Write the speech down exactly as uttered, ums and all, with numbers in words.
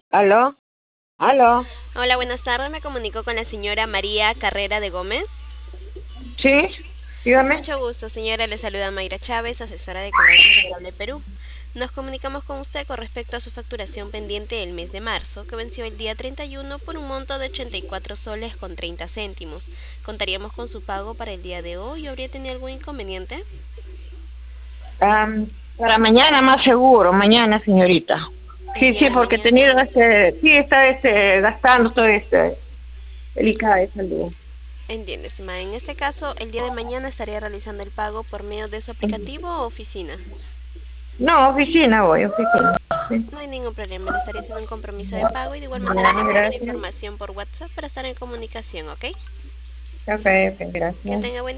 ¿Aló? ¿Aló? Hola, buenas tardes. Me comunico con la señora María Carrera de Gómez. ¿Sí? Dígame. Mucho gusto, señora. Le saluda Mayra Chávez, asesora de comercio de Cable Perú. Nos comunicamos con usted con respecto a su facturación pendiente del mes de marzo, que venció el día treinta y uno por un monto de ochenta y cuatro soles con treinta céntimos. ¿Contaríamos con su pago para el día de hoy o habría tenido algún inconveniente? Am, para mañana más seguro, mañana, señorita. El Sí, día sí, de porque he mañana. tenido este, sí, está este, gastando todo este, delicada de salud. Entiende, estimada. En este caso, el día de mañana estaría realizando el pago por medio de su aplicativo o oficina. No, oficina voy, oficina. Sí. No hay ningún problema, le estaría haciendo un compromiso de pago y de igual manera le Bueno, enviaré la gracias. información por WhatsApp para estar en comunicación, ¿ok? Ok, ok, Que gracias. tenga buen